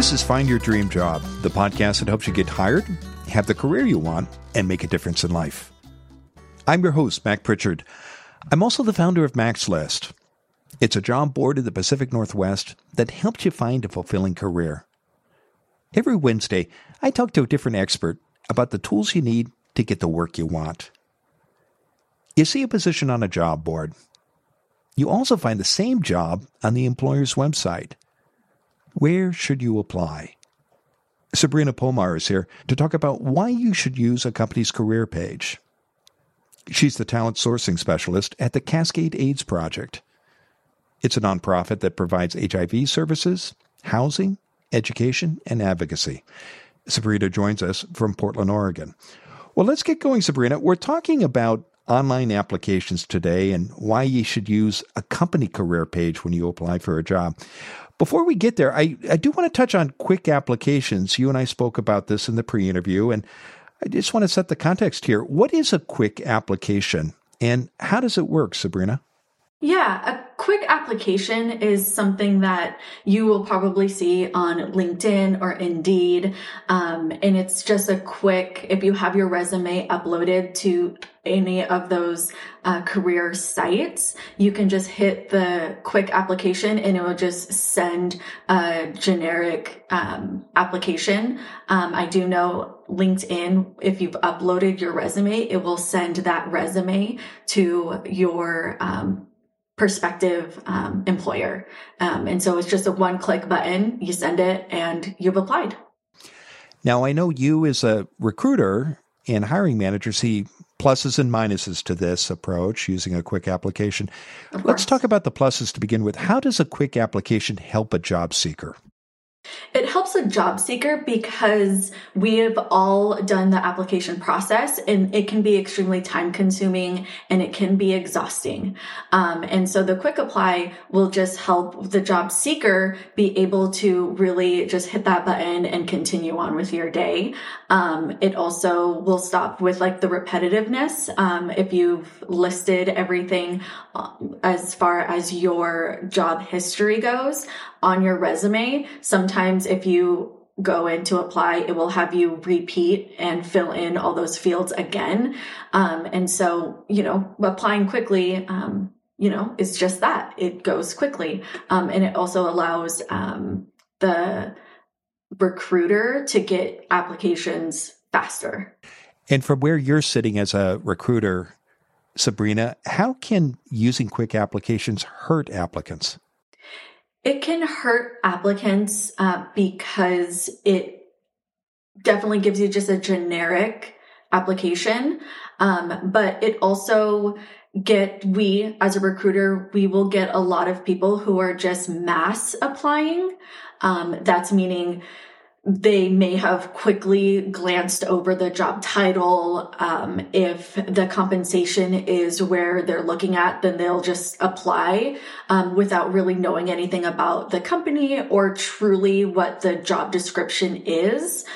This is Find Your Dream Job, the podcast that helps you get hired, have the career you want, and make a difference in life. I'm your host, Mac Pritchard. I'm also the founder of Mac's List. It's a job board in the Pacific Northwest that helps you find a fulfilling career. Every Wednesday, I talk to a different expert about the tools you need to get the work you want. You see a position on a job board. You also find the same job on the employer's website. Where should you apply? Sabrina Pomar is here to talk about why you should use a company's career page. She's the talent sourcing specialist at the Cascade AIDS Project. It's a nonprofit that provides HIV services, housing, education, and advocacy. Sabrina joins us from Portland, Oregon. Well, let's get going, Sabrina. We're talking about online applications today and why you should use a company career page when you apply for a job. Before we get there, I do want to touch on quick applications. You and I spoke about this in the pre-interview, and I just want to set the context here. What is a quick application, and how does it work, Sabrina? Yeah, a quick application is something that you will probably see on LinkedIn or Indeed. And it's just a quick, if you have your resume uploaded to any of those career sites, you can just hit the quick application and it will just send a generic application. I do know LinkedIn, if you've uploaded your resume, it will send that resume to your prospective employer. And so it's just a one-click button. You send it and you've applied. Now, I know you as a recruiter and hiring manager see pluses and minuses to this approach using a quick application. Let's talk about the pluses to begin with. How does a quick application help a job seeker? It helps a job seeker because we have all done the application process and it can be extremely time consuming and it can be exhausting. And so the quick apply will just help the job seeker be able to really just hit that button and continue on with your day. It also will stop with like the repetitiveness. If you've listed everything as far as your job history goes on your resume, sometimes if you go in to apply, it will have you repeat and fill in all those fields again. And so, applying quickly, is just that. It goes quickly. And it also allows the recruiter to get applications faster. And from where you're sitting as a recruiter, Sabrina, how can using quick applications hurt applicants? It can hurt applicants because it definitely gives you just a generic application. But it also we as a recruiter, we will get a lot of people who are just mass applying. That's meaning they may have quickly glanced over the job title. If the compensation is where they're looking at, then they'll just apply without really knowing anything about the company or truly what the job description is.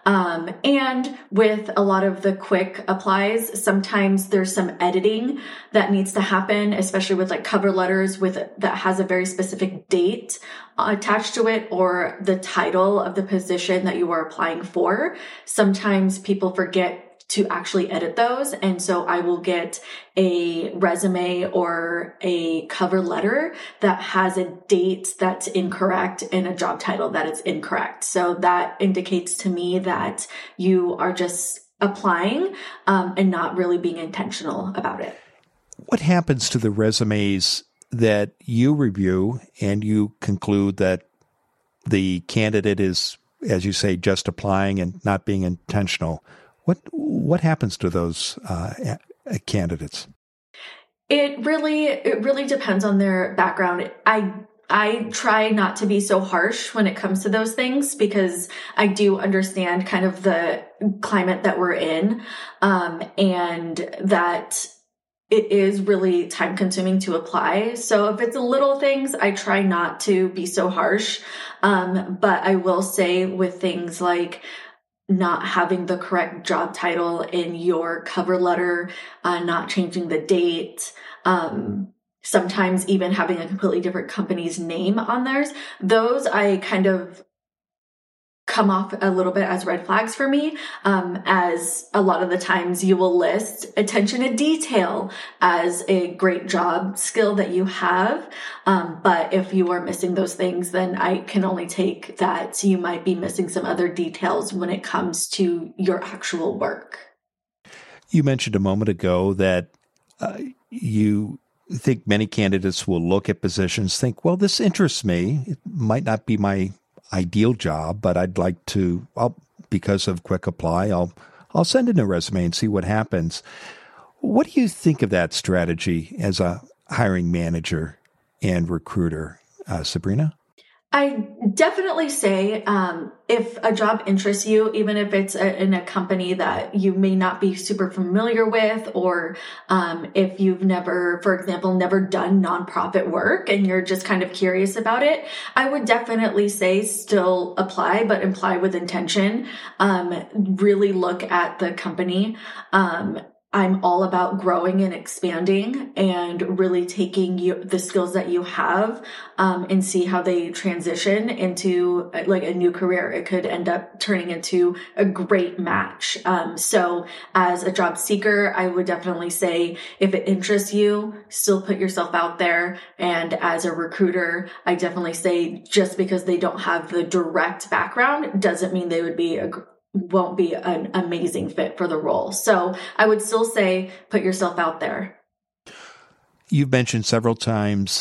And with a lot of the quick applies, sometimes there's some editing that needs to happen, especially with like cover letters that has a very specific date attached to it or the title of the position that you are applying for. Sometimes people forget to actually edit those. And so I will get a resume or a cover letter that has a date that's incorrect and a job title that is incorrect. So that indicates to me that you are just applying and not really being intentional about it. What happens to the resumes that you review and you conclude that the candidate is, as you say, just applying and not being intentional? What happens to those candidates? It really depends on their background. I try not to be so harsh when it comes to those things because I do understand kind of the climate that we're in, and that it is really time consuming to apply. So if it's little things, I try not to be so harsh. But I will say with things like not having the correct job title in your cover letter, not changing the date, sometimes even having a completely different company's name on theirs, those I kind of come off a little bit as red flags for me, as a lot of the times you will list attention to detail as a great job skill that you have. But if you are missing those things, then I can only take that you might be missing some other details when it comes to your actual work. You mentioned a moment ago that you think many candidates will look at positions, think, well, this interests me. It might not be my ideal job, but I'd like to, because of Quick Apply, I'll send in a resume and see what happens. What do you think of that strategy as a hiring manager and recruiter, Sabrina? I definitely say if a job interests you, even if it's in a company that you may not be super familiar with, or if you've never, for example, never done nonprofit work and you're just kind of curious about it, I would definitely say still apply, but apply with intention. Really look at the company. I'm all about growing and expanding and really taking the skills that you have and see how they transition into like a new career. It could end up turning into a great match. So as a job seeker, I would definitely say if it interests you, still put yourself out there. And as a recruiter, I definitely say just because they don't have the direct background doesn't mean they would be won't be an amazing fit for the role. So I would still say put yourself out there. You've mentioned several times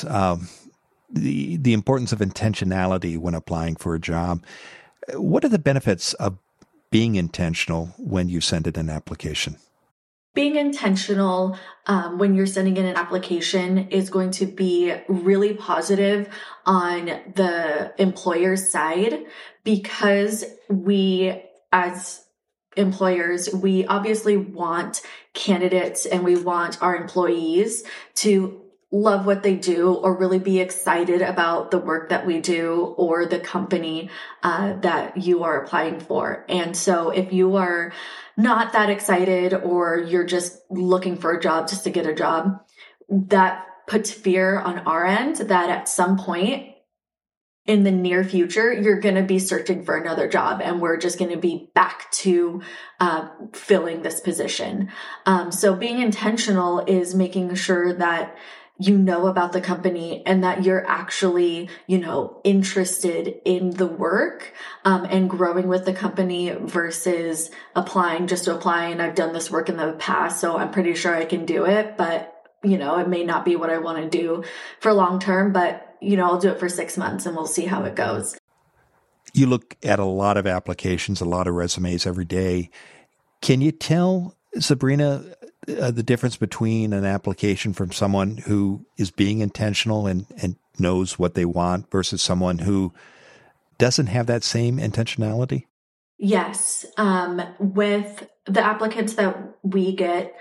the importance of intentionality when applying for a job. What are the benefits of being intentional when you send in an application? Being intentional when you're sending in an application is going to be really positive on the employer's side, because we, as employers, we obviously want candidates and we want our employees to love what they do or really be excited about the work that we do or the company that you are applying for. And so if you are not that excited or you're just looking for a job just to get a job, that puts fear on our end that at some point in the near future, you're going to be searching for another job and we're just going to be back to filling this position. So being intentional is making sure that you know about the company and that you're actually, interested in the work and growing with the company versus applying just to apply. And I've done this work in the past, so I'm pretty sure I can do it. But, it may not be what I want to do for long term, but I'll do it for 6 months and we'll see how it goes. You look at a lot of applications, a lot of resumes every day. Can you tell, Sabrina, the difference between an application from someone who is being intentional and knows what they want versus someone who doesn't have that same intentionality? Yes. With the applicants that we get,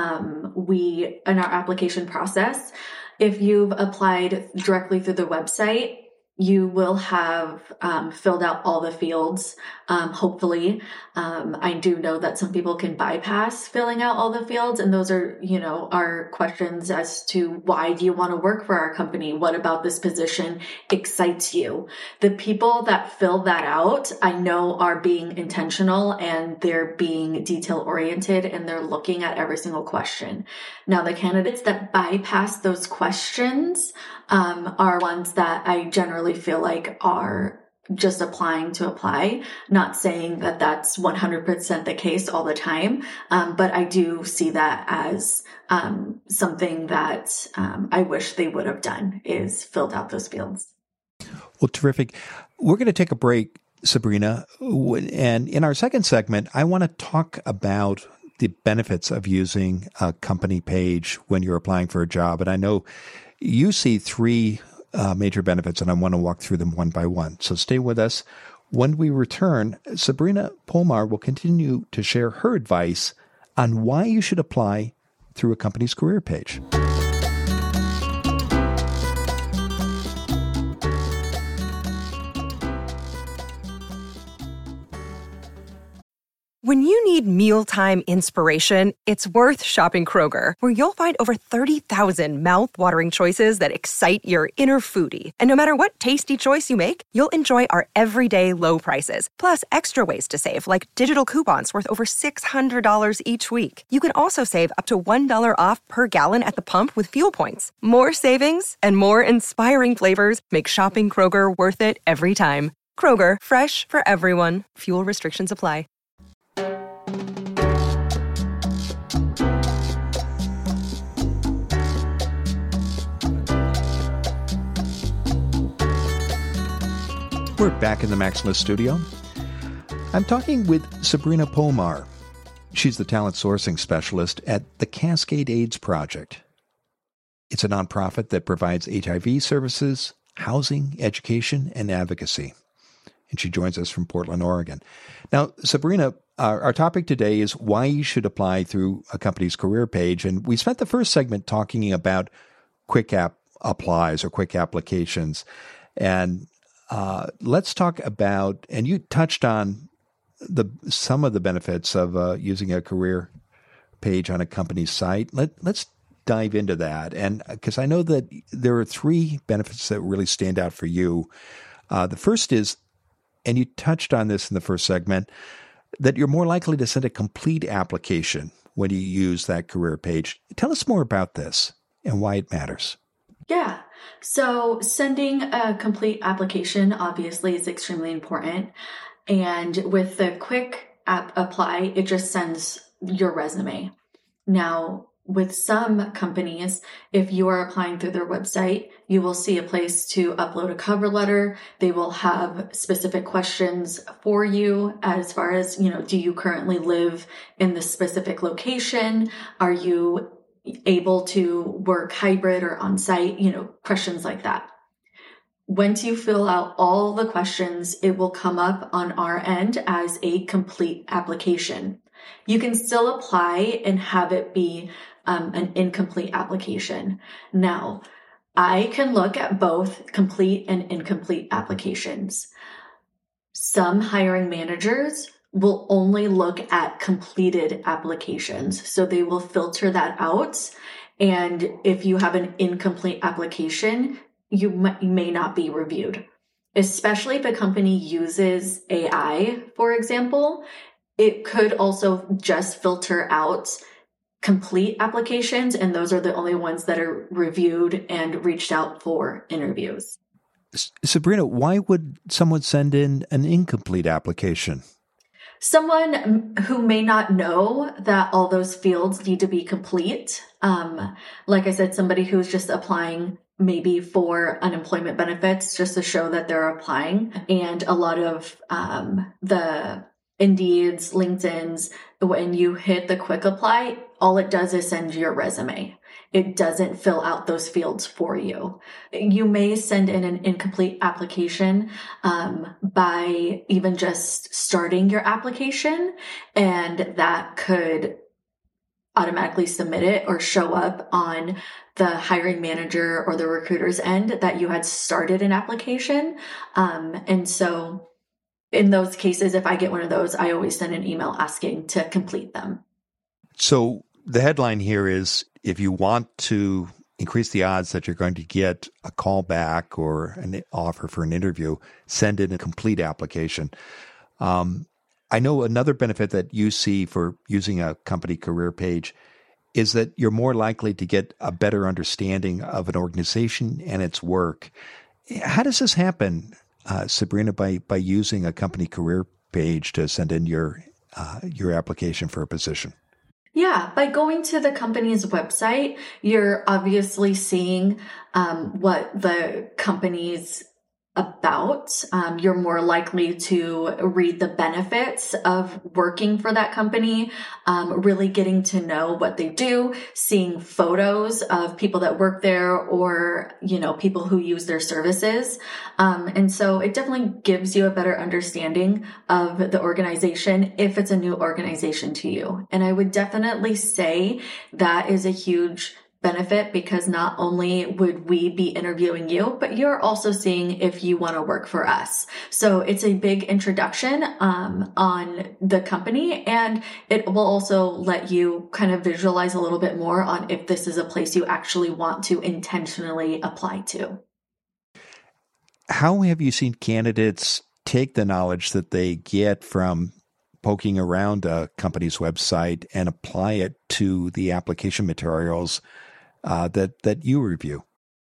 in our application process, if you've applied directly through the website, you will have filled out all the fields, hopefully. I do know that some people can bypass filling out all the fields, and those are, our questions as to why do you want to work for our company? What about this position excites you? The people that fill that out, I know are being intentional and they're being detail oriented and they're looking at every single question. Now, the candidates that bypass those questions are ones that I generally feel like are just applying to apply, not saying that that's 100% the case all the time. But I do see that as something that I wish they would have done, is filled out those fields. Well, terrific. We're going to take a break, Sabrina. And in our second segment, I want to talk about the benefits of using a company page when you're applying for a job. And I know you see three major benefits, and I want to walk through them one by one. So stay with us. When we return, Sabrina Polmar will continue to share her advice on why you should apply through a company's career page. When you need mealtime inspiration, it's worth shopping Kroger, where you'll find over 30,000 mouth-watering choices that excite your inner foodie. And no matter what tasty choice you make, you'll enjoy our everyday low prices, plus extra ways to save, like digital coupons worth over $600 each week. You can also save up to $1 off per gallon at the pump with fuel points. More savings and more inspiring flavors make shopping Kroger worth it every time. Kroger, fresh for everyone. Fuel restrictions apply. We're back in the Maximalist studio. I'm talking with Sabrina Pomar. She's the talent sourcing specialist at the Cascade AIDS Project. It's a nonprofit that provides HIV services, housing, education, and advocacy. And she joins us from Portland, Oregon. Now, Sabrina, our topic today is why you should apply through a company's career page. And we spent the first segment talking about quick app applies or quick applications. And let's talk about, and you touched on some of the benefits of using a career page on a company's site. Let's dive into that. And because I know that there are three benefits that really stand out for you. The first is, and you touched on this in the first segment, that you're more likely to send a complete application when you use that career page. Tell us more about this and why it matters. Yeah. So sending a complete application obviously is extremely important. And with the quick app apply, it just sends your resume. Now, with some companies, if you are applying through their website, you will see a place to upload a cover letter. They will have specific questions for you as far as, do you currently live in this specific location? Are you able to work hybrid or on-site? Questions like that. Once you fill out all the questions, it will come up on our end as a complete application. You can still apply and have it be an incomplete application. Now, I can look at both complete and incomplete applications. Some hiring managers will only look at completed applications. So they will filter that out. And if you have an incomplete application, you may not be reviewed. Especially if a company uses AI, for example, it could also just filter out complete applications, and those are the only ones that are reviewed and reached out for interviews. Sabrina, why would someone send in an incomplete application? Someone who may not know that all those fields need to be complete. Like I said, somebody who's just applying maybe for unemployment benefits just to show that they're applying. And a lot of the Indeeds, LinkedIn's, when you hit the quick apply, all it does is send your resume. It doesn't fill out those fields for you. You may send in an incomplete application by even just starting your application, and that could automatically submit it or show up on the hiring manager or the recruiter's end that you had started an application. And so in those cases, if I get one of those, I always send an email asking to complete them. So the headline here is, if you want to increase the odds that you're going to get a call back or an offer for an interview, send in a complete application. I know another benefit that you see for using a company career page is that you're more likely to get a better understanding of an organization and its work. How does this happen, Sabrina, by using a company career page to send in your application for a position? Yeah, by going to the company's website, you're obviously seeing what the company's about. You're more likely to read the benefits of working for that company, really getting to know what they do, seeing photos of people that work there or, people who use their services. And so it definitely gives you a better understanding of the organization if it's a new organization to you. And I would definitely say that is a huge benefit because not only would we be interviewing you, but you're also seeing if you want to work for us. So it's a big introduction on the company, and it will also let you kind of visualize a little bit more on if this is a place you actually want to intentionally apply to. How have you seen candidates take the knowledge that they get from poking around a company's website and apply it to the application materials that you review?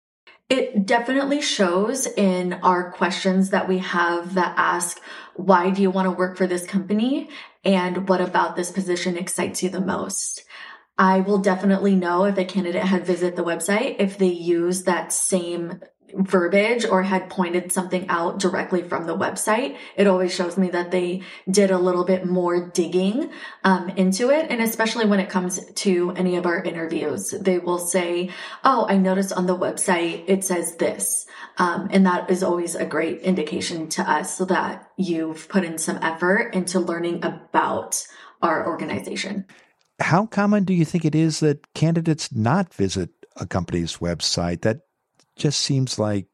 It definitely shows in our questions that we have that ask, why do you want to work for this company? And what about this position excites you the most? I will definitely know if a candidate had visited the website, if they use that same verbiage or had pointed something out directly from the website. It always shows me that they did a little bit more digging into it. And especially when it comes to any of our interviews, they will say, oh, I noticed on the website, it says this. And that is always a great indication to us that you've put in some effort into learning about our organization. How common do you think it is that candidates not visit a company's website? That just seems like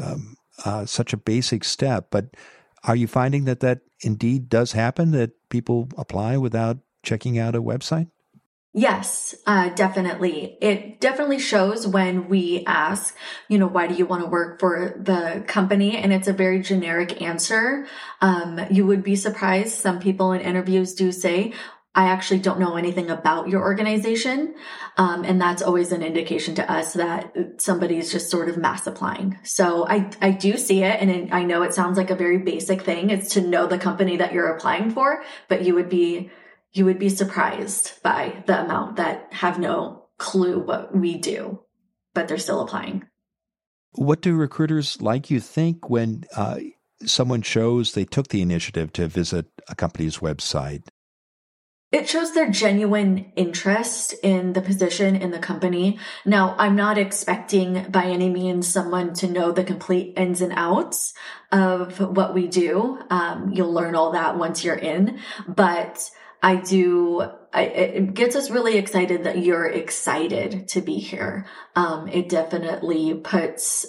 such a basic step, but are you finding that indeed does happen, that people apply without checking out a website? Yes, definitely. It definitely shows when we ask, why do you want to work for the company? And it's a very generic answer. You would be surprised. Some people in interviews do say, I actually don't know anything about your organization. And that's always an indication to us that somebody's just sort of mass applying. So I do see it. And I know it sounds like a very basic thing. It's to know the company that you're applying for, but you would be surprised by the amount that have no clue what we do, but they're still applying. What do recruiters like you think when someone shows they took the initiative to visit a company's website? It shows their genuine interest in the position in the company. Now, I'm not expecting by any means someone to know the complete ins and outs of what we do. You'll learn all that once you're in, but it gets us really excited that you're excited to be here. It definitely puts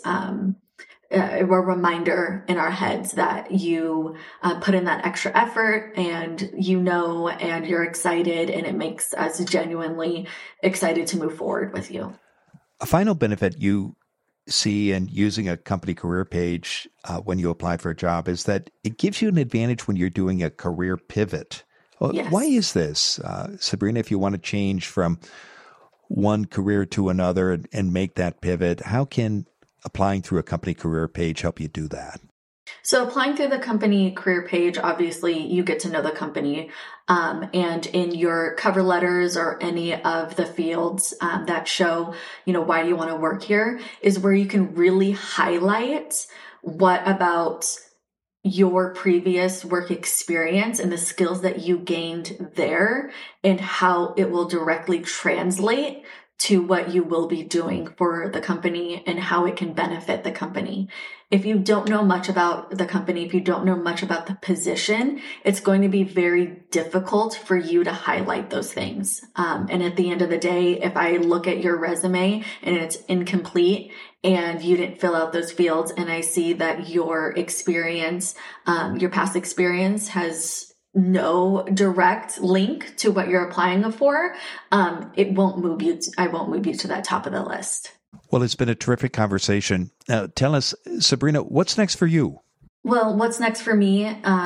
a reminder in our heads that you put in that extra effort and and you're excited, and it makes us genuinely excited to move forward with you. A final benefit you see in using a company career page when you apply for a job is that it gives you an advantage when you're doing a career pivot. Yes. Why is this, Sabrina, if you want to change from one career to another and make that pivot, how can applying through a company career page help you do that? So applying through the company career page, obviously you get to know the company. And in your cover letters or any of the fields that show, why do you want to work here, is where you can really highlight what about your previous work experience and the skills that you gained there and how it will directly translate to what you will be doing for the company and how it can benefit the company. If you don't know much about the company, if you don't know much about the position, it's going to be very difficult for you to highlight those things. And at the end of the day, if I look at your resume and it's incomplete and you didn't fill out those fields, and I see that your experience, your past experience has no direct link to what you're applying for, I won't move you to that top of the list. Well, it's been a terrific conversation. Tell us, Sabrina, what's next for you? Well, what's next for me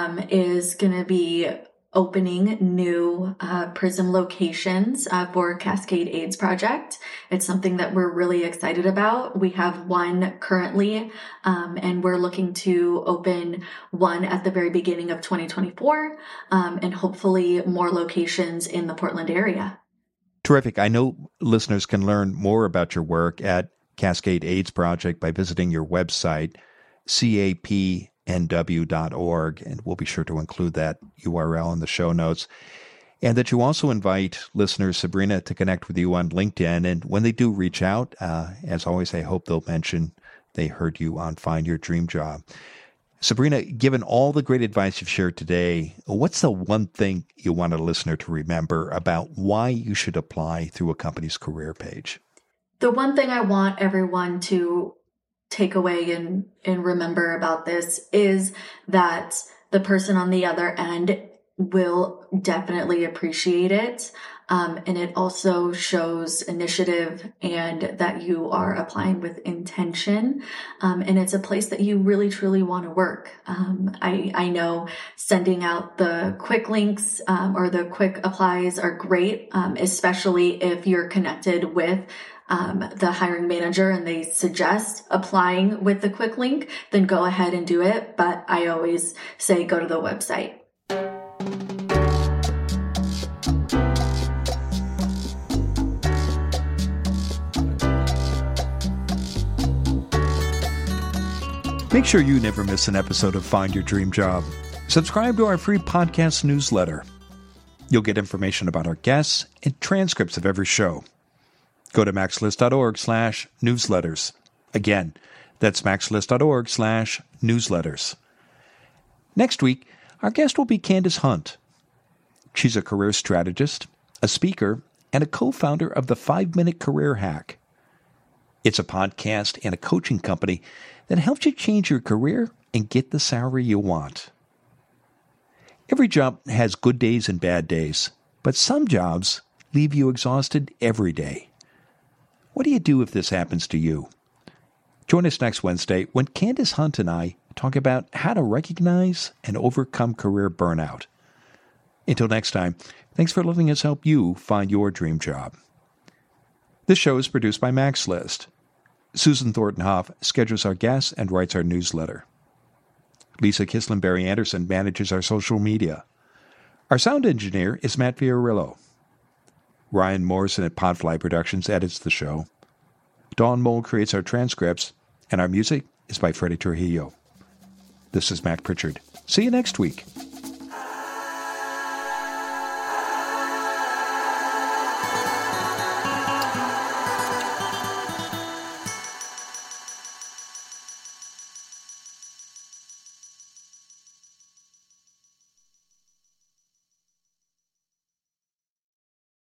is going to be opening new PRISM locations for Cascade AIDS Project. It's something that we're really excited about. We have one currently, and we're looking to open one at the very beginning of 2024, and hopefully more locations in the Portland area. Terrific. I know listeners can learn more about your work at Cascade AIDS Project by visiting your website, capnw.org, and we'll be sure to include that URL in the show notes. And that you also invite listeners, Sabrina, to connect with you on LinkedIn. And when they do reach out, as always, I hope they'll mention they heard you on Find Your Dream Job. Sabrina, given all the great advice you've shared today, what's the one thing you want a listener to remember about why you should apply through a company's career page? The one thing I want everyone to take away and remember about this is that the person on the other end will definitely appreciate it. And it also shows initiative and that you are applying with intention. And it's a place that you really, truly want to work. I know sending out the quick links or the quick applies are great, especially if you're connected with the hiring manager and they suggest applying with the quick link, then go ahead and do it. But I always say go to the website. Make sure you never miss an episode of Find Your Dream Job. Subscribe to our free podcast newsletter. You'll get information about our guests and transcripts of every show. Go to maxlist.org/newsletters. Again, that's maxlist.org/newsletters. Next week, our guest will be Candace Hunt. She's a career strategist, a speaker, and a co-founder of the 5-Minute Career Hack. It's a podcast and a coaching company that helps you change your career and get the salary you want. Every job has good days and bad days, but some jobs leave you exhausted every day. What do you do if this happens to you? Join us next Wednesday when Candace Hunt and I talk about how to recognize and overcome career burnout. Until next time, thanks for letting us help you find your dream job. This show is produced by MaxList. Susan Thornton-Hoff schedules our guests and writes our newsletter. Lisa Kislenberry Anderson manages our social media. Our sound engineer is Matt Fiorillo. Ryan Morrison at Podfly Productions edits the show. Dawn Mole creates our transcripts, and our music is by Freddie Trujillo. This is Mac Pritchard. See you next week.